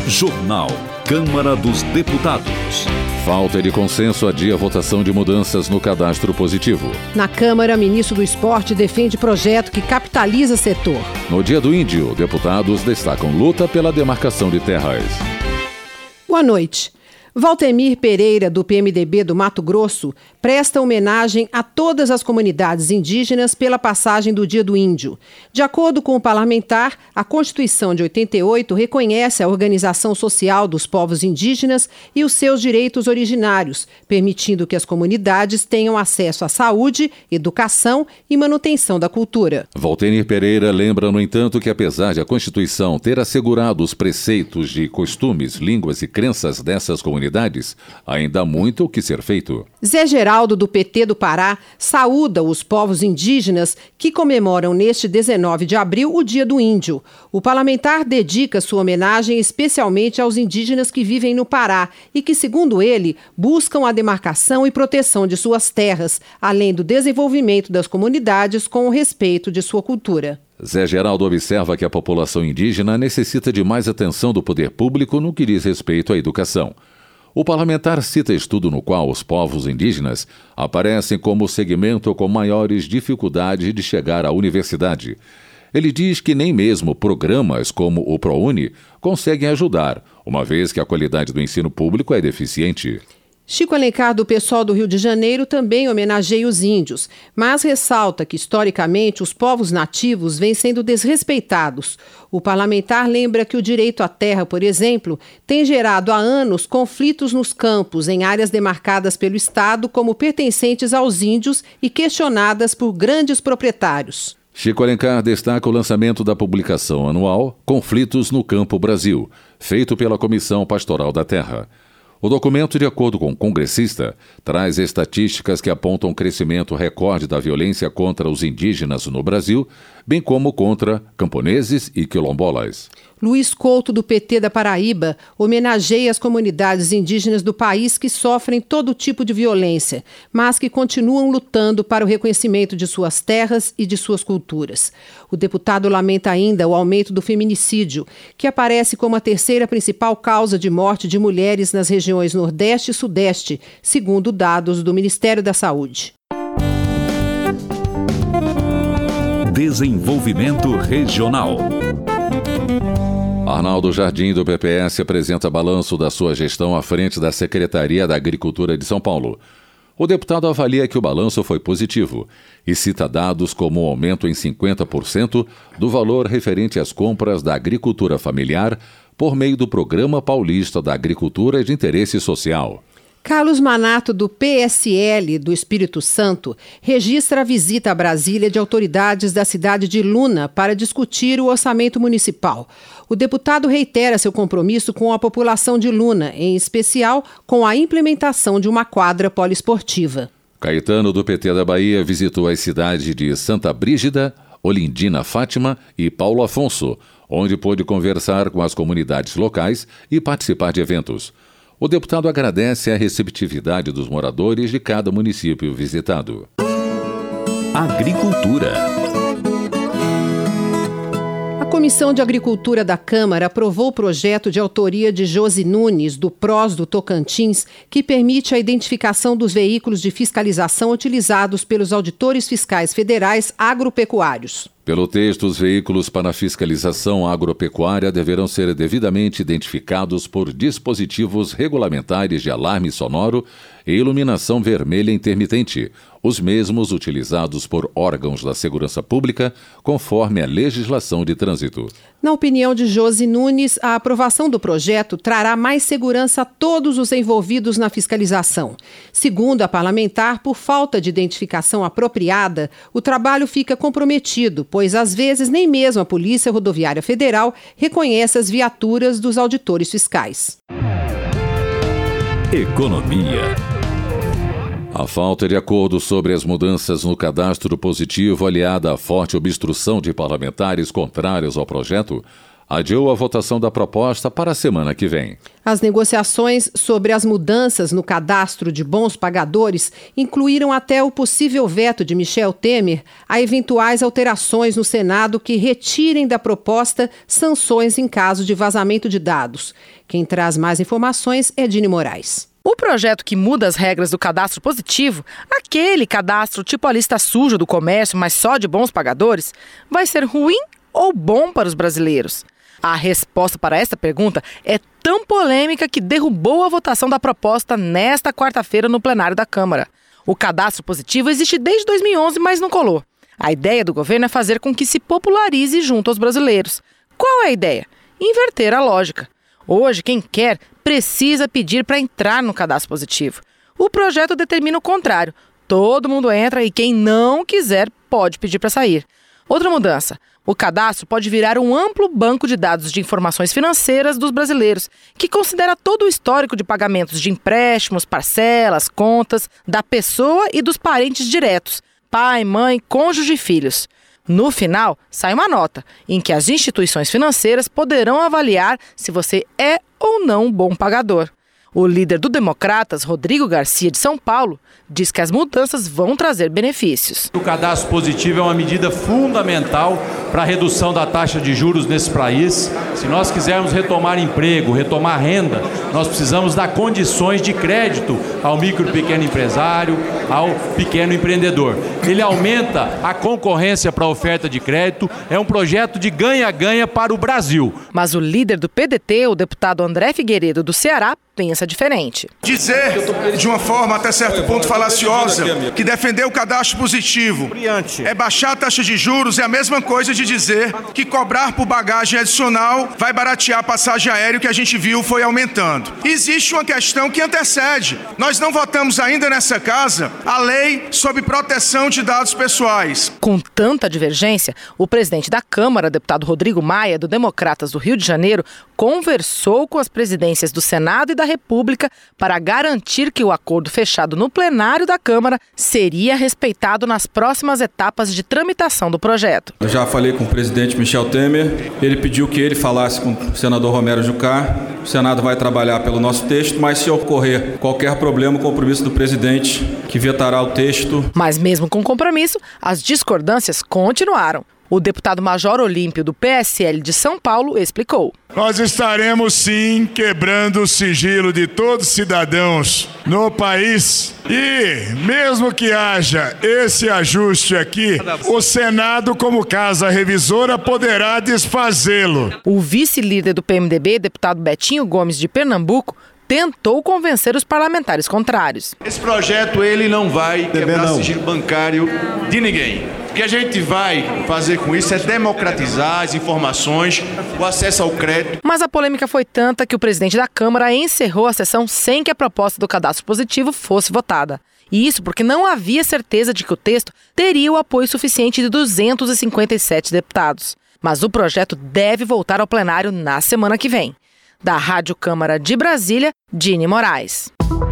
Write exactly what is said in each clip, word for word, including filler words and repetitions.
Jornal Câmara dos Deputados. Falta de consenso adia a votação de mudanças no cadastro positivo. Na Câmara, ministro do Esporte defende projeto que capitaliza setor. No Dia do Índio, deputados destacam luta pela demarcação de terras. Boa noite. Valtemir Pereira, do P M D B do Mato Grosso, presta homenagem a todas as comunidades indígenas pela passagem do Dia do Índio. De acordo com o parlamentar, a Constituição de oitenta e oito reconhece a organização social dos povos indígenas e os seus direitos originários, permitindo que as comunidades tenham acesso à saúde, educação e manutenção da cultura. Valtemir Pereira lembra, no entanto, que apesar de a Constituição ter assegurado os preceitos de costumes, línguas e crenças dessas comunidades, ainda há muito o que ser feito. Zé Geraldo, do P T do Pará, saúda os povos indígenas que comemoram neste dezenove de abril o Dia do Índio. O parlamentar dedica sua homenagem especialmente aos indígenas que vivem no Pará e que, segundo ele, buscam a demarcação e proteção de suas terras, além do desenvolvimento das comunidades com o respeito de sua cultura. Zé Geraldo observa que a população indígena necessita de mais atenção do poder público no que diz respeito à educação. O parlamentar cita estudo no qual os povos indígenas aparecem como o segmento com maiores dificuldades de chegar à universidade. Ele diz que nem mesmo programas como o ProUni conseguem ajudar, uma vez que a qualidade do ensino público é deficiente. Chico Alencar, do PSOL do Rio de Janeiro, também homenageia os índios, mas ressalta que, historicamente, os povos nativos vêm sendo desrespeitados. O parlamentar lembra que o direito à terra, por exemplo, tem gerado há anos conflitos nos campos, em áreas demarcadas pelo Estado como pertencentes aos índios e questionadas por grandes proprietários. Chico Alencar destaca o lançamento da publicação anual Conflitos no Campo Brasil, feito pela Comissão Pastoral da Terra. O documento, de acordo com o congressista, traz estatísticas que apontam um crescimento recorde da violência contra os indígenas no Brasil, bem como contra camponeses e quilombolas. Luiz Couto, do P T da Paraíba, homenageia as comunidades indígenas do país que sofrem todo tipo de violência, mas que continuam lutando para o reconhecimento de suas terras e de suas culturas. O deputado lamenta ainda o aumento do feminicídio, que aparece como a terceira principal causa de morte de mulheres nas regiões Nordeste e Sudeste, segundo dados do Ministério da Saúde. Desenvolvimento Regional. Arnaldo Jardim, do P P S, apresenta balanço da sua gestão à frente da Secretaria da Agricultura de São Paulo. O deputado avalia que o balanço foi positivo e cita dados como o aumento em cinquenta por cento do valor referente às compras da agricultura familiar por meio do Programa Paulista da Agricultura de Interesse Social. Carlos Manato, do P S L do Espírito Santo, registra a visita a Brasília de autoridades da cidade de Luna para discutir o orçamento municipal. O deputado reitera seu compromisso com a população de Luna, em especial com a implementação de uma quadra poliesportiva. Caetano, do P T da Bahia, visitou as cidades de Santa Brígida, Olindina Fátima e Paulo Afonso, onde pôde conversar com as comunidades locais e participar de eventos. O deputado agradece a receptividade dos moradores de cada município visitado. Agricultura. A Comissão de Agricultura da Câmara aprovou o projeto de autoria de Josi Nunes, do P R O S do Tocantins, que permite a identificação dos veículos de fiscalização utilizados pelos auditores fiscais federais agropecuários. Pelo texto, os veículos para fiscalização agropecuária deverão ser devidamente identificados por dispositivos regulamentares de alarme sonoro e iluminação vermelha intermitente, os mesmos utilizados por órgãos da segurança pública, conforme a legislação de trânsito. Na opinião de Josi Nunes, a aprovação do projeto trará mais segurança a todos os envolvidos na fiscalização. Segundo a parlamentar, por falta de identificação apropriada, o trabalho fica comprometido, pois às vezes nem mesmo a Polícia Rodoviária Federal reconhece as viaturas dos auditores fiscais. Economia. A falta de acordo sobre as mudanças no cadastro positivo, aliada à forte obstrução de parlamentares contrários ao projeto, adiou a votação da proposta para a semana que vem. As negociações sobre as mudanças no cadastro de bons pagadores incluíram até o possível veto de Michel Temer a eventuais alterações no Senado que retirem da proposta sanções em caso de vazamento de dados. Quem traz mais informações é Dini Moraes. O projeto que muda as regras do cadastro positivo, aquele cadastro tipo a lista suja do comércio, mas só de bons pagadores, vai ser ruim ou bom para os brasileiros? A resposta para esta pergunta é tão polêmica que derrubou a votação da proposta nesta quarta-feira no plenário da Câmara. O cadastro positivo existe desde dois mil e onze, mas não colou. A ideia do governo é fazer com que se popularize junto aos brasileiros. Qual é a ideia? Inverter a lógica. Hoje, quem quer precisa pedir para entrar no cadastro positivo. O projeto determina o contrário. Todo mundo entra e quem não quiser pode pedir para sair. Outra mudança. O cadastro pode virar um amplo banco de dados de informações financeiras dos brasileiros, que considera todo o histórico de pagamentos de empréstimos, parcelas, contas, da pessoa e dos parentes diretos, pai, mãe, cônjuge e filhos. No final, sai uma nota em que as instituições financeiras poderão avaliar se você é ou não um bom pagador. O líder do Democratas, Rodrigo Garcia, de São Paulo, diz que as mudanças vão trazer benefícios. O cadastro positivo é uma medida fundamental para a redução da taxa de juros nesse país. Se nós quisermos retomar emprego, retomar renda, nós precisamos dar condições de crédito ao micro e pequeno empresário, ao pequeno empreendedor. Ele aumenta a concorrência para a oferta de crédito, é um projeto de ganha-ganha para o Brasil. Mas o líder do P D T, o deputado André Figueiredo, do Ceará, pensa diferente. Dizer, de uma forma até certo ponto falaciosa, que defender o cadastro positivo é baixar a taxa de juros é a mesma coisa de dizer que cobrar por bagagem adicional vai baratear a passagem aérea, que a gente viu foi aumentando. Existe uma questão que antecede. Nós não votamos ainda nessa casa a lei sobre proteção de dados pessoais. Com tanta divergência, o presidente da Câmara, deputado Rodrigo Maia, do Democratas do Rio de Janeiro, conversou com as presidências do Senado e da República para garantir que o acordo fechado no plenário da Câmara seria respeitado nas próximas etapas de tramitação do projeto. Eu já falei com o presidente Michel Temer, ele pediu que ele falasse com o senador Romero Jucá. O Senado vai trabalhar pelo nosso texto, mas se ocorrer qualquer problema, o compromisso do presidente que vetará o texto. Mas mesmo com compromisso, as discordâncias continuaram. O deputado Major Olímpio, do P S L de São Paulo, explicou. Nós estaremos, sim, quebrando o sigilo de todos os cidadãos no país. E, mesmo que haja esse ajuste aqui, o Senado, como casa revisora, poderá desfazê-lo. O vice-líder do P M D B, deputado Betinho Gomes, de Pernambuco, tentou convencer os parlamentares contrários. Esse projeto ele não vai quebrar o sigilo bancário de ninguém. O que a gente vai fazer com isso é democratizar as informações, o acesso ao crédito. Mas a polêmica foi tanta que o presidente da Câmara encerrou a sessão sem que a proposta do cadastro positivo fosse votada. E isso porque não havia certeza de que o texto teria o apoio suficiente de duzentos e cinquenta e sete deputados. Mas o projeto deve voltar ao plenário na semana que vem. Da Rádio Câmara de Brasília, Dini Moraes.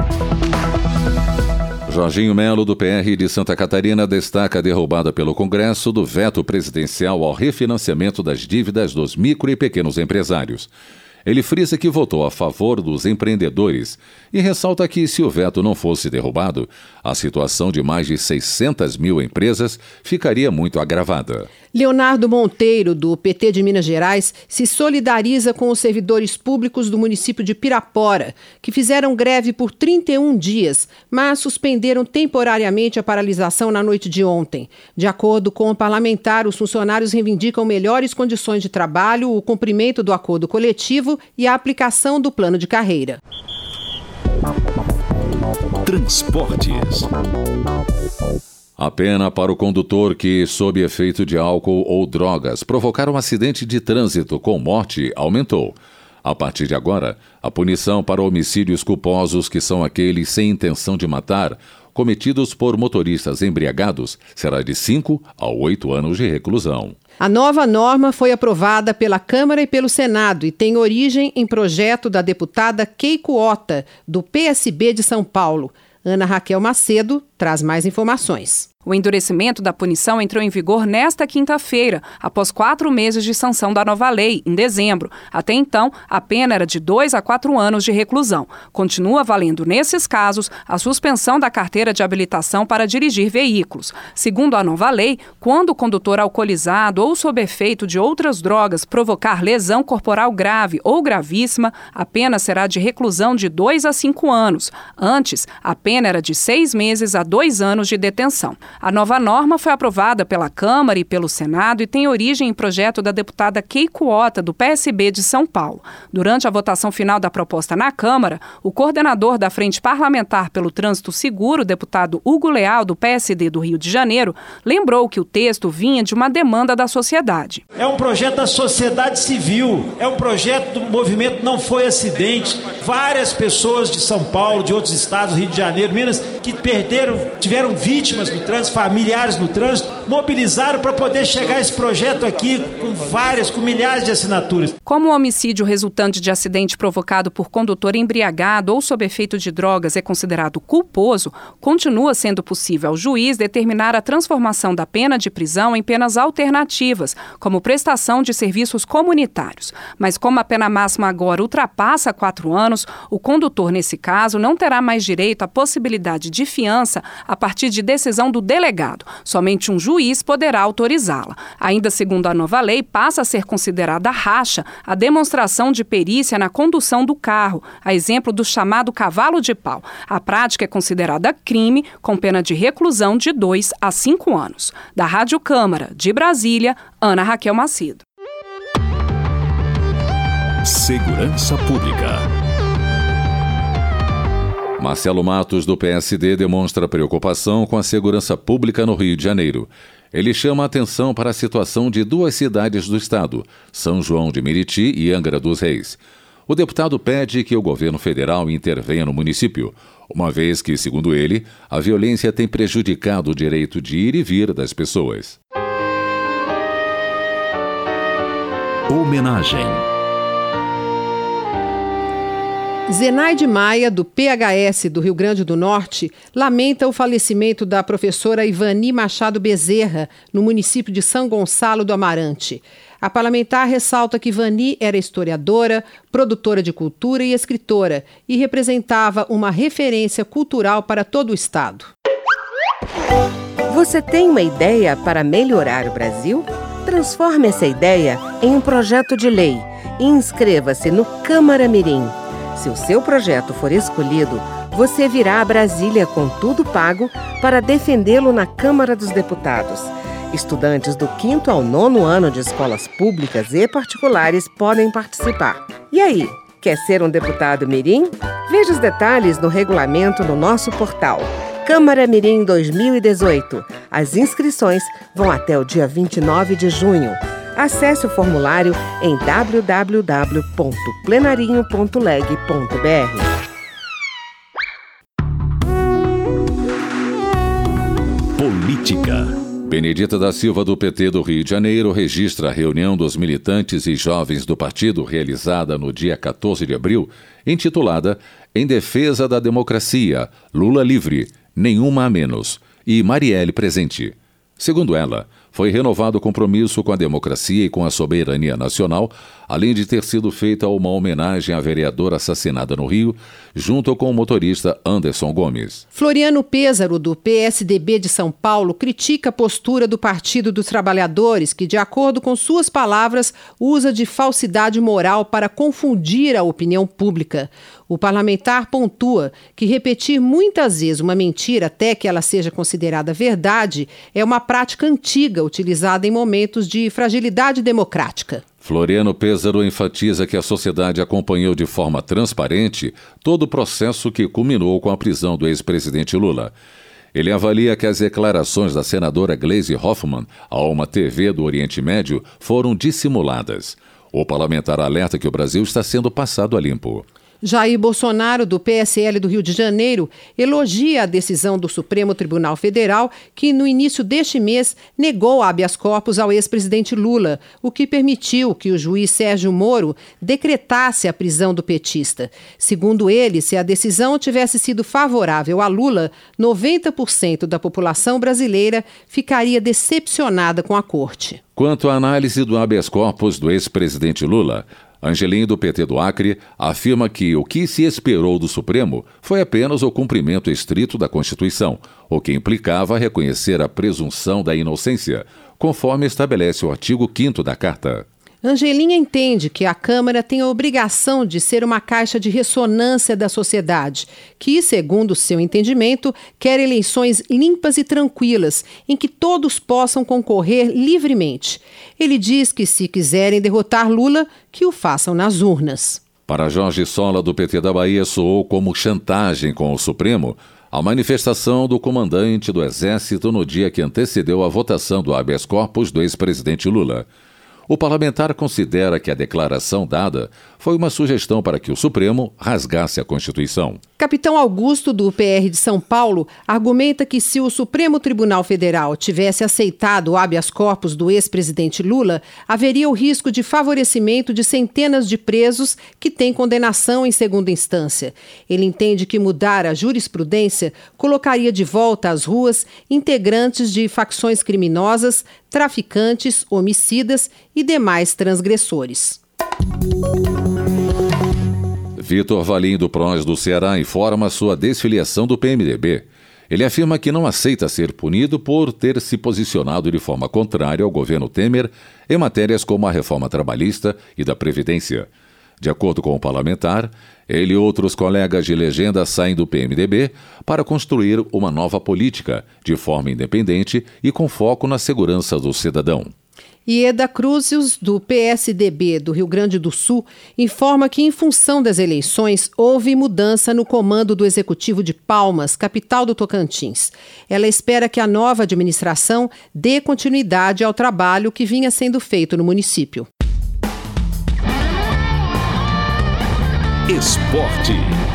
Jorginho Melo, do P R de Santa Catarina, destaca a derrubada pelo Congresso do veto presidencial ao refinanciamento das dívidas dos micro e pequenos empresários. Ele frisa que votou a favor dos empreendedores e ressalta que, se o veto não fosse derrubado, a situação de mais de seiscentas mil empresas ficaria muito agravada. Leonardo Monteiro, do P T de Minas Gerais, se solidariza com os servidores públicos do município de Pirapora, que fizeram greve por trinta e um dias, mas suspenderam temporariamente a paralisação na noite de ontem. De acordo com o parlamentar, os funcionários reivindicam melhores condições de trabalho, o cumprimento do acordo coletivo e a aplicação do plano de carreira. Transportes. A pena para o condutor que, sob efeito de álcool ou drogas, provocar um acidente de trânsito com morte aumentou. A partir de agora, a punição para homicídios culposos, que são aqueles sem intenção de matar, cometidos por motoristas embriagados, será de cinco a oito anos de reclusão. A nova norma foi aprovada pela Câmara e pelo Senado e tem origem em projeto da deputada Keiko Ota, do P S B de São Paulo. Ana Raquel Macedo traz mais informações. O endurecimento da punição entrou em vigor nesta quinta-feira, após quatro meses de sanção da nova lei, em dezembro. Até então, a pena era de dois a quatro anos de reclusão. Continua valendo, nesses casos, a suspensão da carteira de habilitação para dirigir veículos. Segundo a nova lei, quando o condutor alcoolizado ou sob efeito de outras drogas provocar lesão corporal grave ou gravíssima, a pena será de reclusão de dois a cinco anos. Antes, a pena era de seis meses a dois anos de detenção. A nova norma foi aprovada pela Câmara e pelo Senado e tem origem em projeto da deputada Keiko Ota, do P S B de São Paulo. Durante a votação final da proposta na Câmara, o coordenador da Frente Parlamentar pelo Trânsito Seguro, o deputado Hugo Leal, do P S D do Rio de Janeiro, lembrou que o texto vinha de uma demanda da sociedade. É um projeto da sociedade civil, é um projeto do movimento Não Foi Acidente. Várias pessoas de São Paulo, de outros estados, Rio de Janeiro, Minas, que perderam, tiveram vítimas no trânsito, familiares no trânsito, mobilizaram para poder chegar esse projeto aqui com várias, com milhares de assinaturas. Como o homicídio resultante de acidente provocado por condutor embriagado ou sob efeito de drogas é considerado culposo, continua sendo possível ao juiz determinar a transformação da pena de prisão em penas alternativas, como prestação de serviços comunitários. Mas como a pena máxima agora ultrapassa quatro anos, o condutor, nesse caso, não terá mais direito à possibilidade de fiança a partir de decisão do delegado. Somente um juiz poderá autorizá-la. Ainda segundo a nova lei, passa a ser considerada racha a demonstração de perícia na condução do carro, a exemplo do chamado cavalo de pau. A prática é considerada crime, com pena de reclusão de dois a cinco anos. Da Rádio Câmara, de Brasília, Ana Raquel Macedo. Segurança Pública. Marcelo Matos, do P S D, demonstra preocupação com a segurança pública no Rio de Janeiro. Ele chama a atenção para a situação de duas cidades do estado, São João de Meriti e Angra dos Reis. O deputado pede que o governo federal intervenha no município, uma vez que, segundo ele, a violência tem prejudicado o direito de ir e vir das pessoas. Homenagem. Zenaide Maia, do P H S do Rio Grande do Norte, lamenta o falecimento da professora Ivani Machado Bezerra, no município de São Gonçalo do Amarante. A parlamentar ressalta que Ivani era historiadora, produtora de cultura e escritora e representava uma referência cultural para todo o estado. Você tem uma ideia para melhorar o Brasil? Transforme essa ideia em um projeto de lei e inscreva-se no Câmara Mirim. Se o seu projeto for escolhido, você virá a Brasília com tudo pago para defendê-lo na Câmara dos Deputados. Estudantes do quinto ao nono ano de escolas públicas e particulares podem participar. E aí, quer ser um deputado mirim? Veja os detalhes no regulamento no nosso portal. Câmara Mirim dois mil e dezoito. As inscrições vão até o dia vinte e nove de junho. Acesse o formulário em w w w ponto plenarinho ponto leg ponto b r. Política. Benedita da Silva, do P T do Rio de Janeiro, registra a reunião dos militantes e jovens do partido realizada no dia quatorze de abril, intitulada Em Defesa da Democracia, Lula Livre, Nenhuma a Menos, e Marielle Presente. Segundo ela, foi renovado o compromisso com a democracia e com a soberania nacional, além de ter sido feita uma homenagem à vereadora assassinada no Rio, junto com o motorista Anderson Gomes. Floriano Pêsaro, do P S D B de São Paulo, critica a postura do Partido dos Trabalhadores, que, de acordo com suas palavras, usa de falsidade moral para confundir a opinião pública. O parlamentar pontua que repetir muitas vezes uma mentira até que ela seja considerada verdade é uma prática antiga utilizada em momentos de fragilidade democrática. Floriano Pêsaro enfatiza que a sociedade acompanhou de forma transparente todo o processo que culminou com a prisão do ex-presidente Lula. Ele avalia que as declarações da senadora Gleisi Hoffmann a uma T V do Oriente Médio foram dissimuladas. O parlamentar alerta que o Brasil está sendo passado a limpo. Jair Bolsonaro, do P S L do Rio de Janeiro, elogia a decisão do Supremo Tribunal Federal que, no início deste mês, negou habeas corpus ao ex-presidente Lula, o que permitiu que o juiz Sérgio Moro decretasse a prisão do petista. Segundo ele, se a decisão tivesse sido favorável a Lula, noventa por cento da população brasileira ficaria decepcionada com a corte. Quanto à análise do habeas corpus do ex-presidente Lula, Angelim, do P T do Acre, afirma que o que se esperou do Supremo foi apenas o cumprimento estrito da Constituição, o que implicava reconhecer a presunção da inocência, conforme estabelece o artigo quinto da Carta. Angelim entende que a Câmara tem a obrigação de ser uma caixa de ressonância da sociedade, que, segundo seu entendimento, quer eleições limpas e tranquilas, em que todos possam concorrer livremente. Ele diz que, se quiserem derrotar Lula, que o façam nas urnas. Para Jorge Sola, do P T da Bahia, soou como chantagem com o Supremo a manifestação do comandante do Exército no dia que antecedeu a votação do habeas corpus do ex-presidente Lula. O parlamentar considera que a declaração dada foi uma sugestão para que o Supremo rasgasse a Constituição. Capitão Augusto, do P R de São Paulo, argumenta que se o Supremo Tribunal Federal tivesse aceitado o habeas corpus do ex-presidente Lula, haveria o risco de favorecimento de centenas de presos que têm condenação em segunda instância. Ele entende que mudar a jurisprudência colocaria de volta às ruas integrantes de facções criminosas, traficantes, homicidas e demais transgressores. Vitor Valim, do P R O S do Ceará, informa sua desfiliação do P M D B. Ele afirma que não aceita ser punido por ter se posicionado de forma contrária ao governo Temer em matérias como a reforma trabalhista e da Previdência. De acordo com o parlamentar, ele e outros colegas de legenda saem do P M D B para construir uma nova política, de forma independente e com foco na segurança do cidadão. Ieda Cruzius, do P S D B do Rio Grande do Sul, informa que, em função das eleições, houve mudança no comando do Executivo de Palmas, capital do Tocantins. Ela espera que a nova administração dê continuidade ao trabalho que vinha sendo feito no município. Esporte.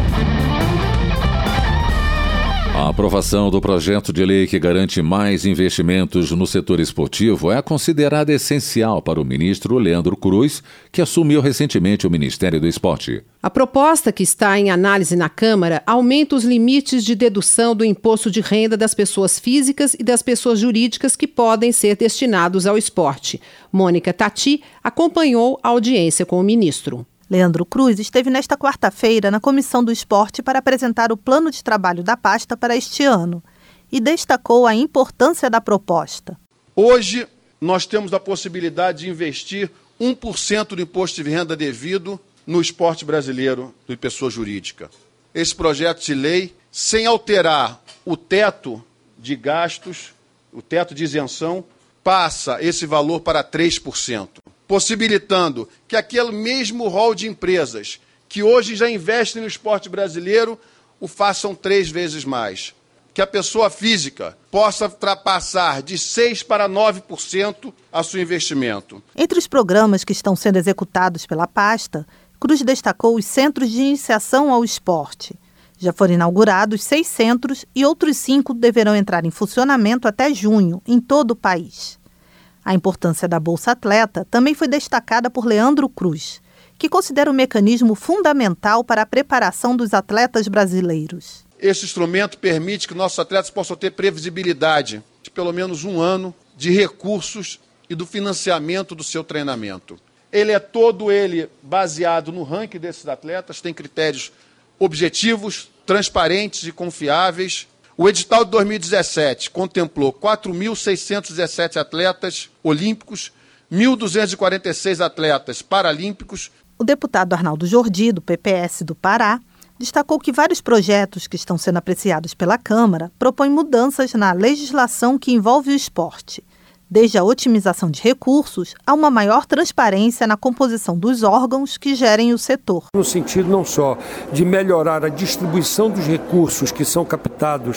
A aprovação do projeto de lei que garante mais investimentos no setor esportivo é considerada essencial para o ministro Leandro Cruz, que assumiu recentemente o Ministério do Esporte. A proposta, que está em análise na Câmara, aumenta os limites de dedução do imposto de renda das pessoas físicas e das pessoas jurídicas que podem ser destinados ao esporte. Mônica Tati acompanhou a audiência com o ministro. Leandro Cruz esteve nesta quarta-feira na Comissão do Esporte para apresentar o plano de trabalho da pasta para este ano e destacou a importância da proposta. Hoje, nós temos a possibilidade de investir um por cento do imposto de renda devido no esporte brasileiro de pessoa jurídica. Esse projeto de lei, sem alterar o teto de gastos, o teto de isenção, passa esse valor para três por cento. Possibilitando que aquele mesmo rol de empresas que hoje já investem no esporte brasileiro o façam três vezes mais. Que a pessoa física possa ultrapassar de seis por cento para nove por cento a seu investimento. Entre os programas que estão sendo executados pela pasta, Cruz destacou os Centros de Iniciação ao Esporte. Já foram inaugurados seis centros e outros cinco deverão entrar em funcionamento até junho, em todo o país. A importância da Bolsa Atleta também foi destacada por Leandro Cruz, que considera o mecanismo fundamental para a preparação dos atletas brasileiros. Esse instrumento permite que nossos atletas possam ter previsibilidade de pelo menos um ano de recursos e do financiamento do seu treinamento. Ele é todo ele baseado no ranking desses atletas, tem critérios objetivos, transparentes e confiáveis. O edital de dois mil e dezessete contemplou quatro mil seiscentos e dezessete atletas olímpicos, mil duzentos e quarenta e seis atletas paralímpicos. O deputado Arnaldo Jordi, do P P S do Pará, destacou que vários projetos que estão sendo apreciados pela Câmara propõem mudanças na legislação que envolve o esporte, desde a otimização de recursos a uma maior transparência na composição dos órgãos que gerem o setor. No sentido não só de melhorar a distribuição dos recursos que são captados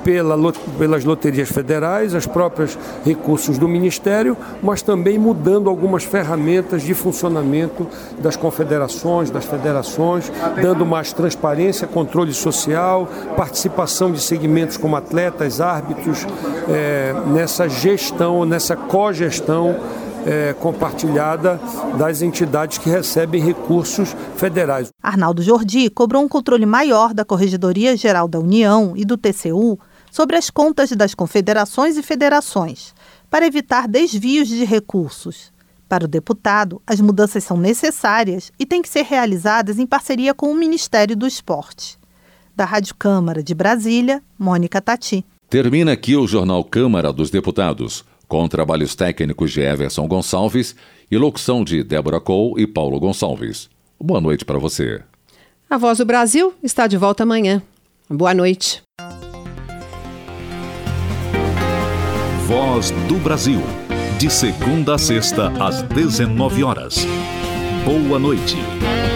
pela, pelas loterias federais, os próprios recursos do Ministério, mas também mudando algumas ferramentas de funcionamento das confederações, das federações, dando mais transparência, controle social, participação de segmentos como atletas, árbitros, é, nessa gestão, nessa cogestão É, compartilhada das entidades que recebem recursos federais. Arnaldo Jordi cobrou um controle maior da Corregedoria Geral da União e do T C U sobre as contas das confederações e federações, para evitar desvios de recursos. Para o deputado, as mudanças são necessárias e têm que ser realizadas em parceria com o Ministério do Esporte. Da Rádio Câmara de Brasília, Mônica Tati. Termina aqui o Jornal Câmara dos Deputados, com trabalhos técnicos de Everson Gonçalves e locução de Débora Cole e Paulo Gonçalves. Boa noite para você. A Voz do Brasil está de volta amanhã. Boa noite. Voz do Brasil. De segunda a sexta, às dezenove horas. Boa noite.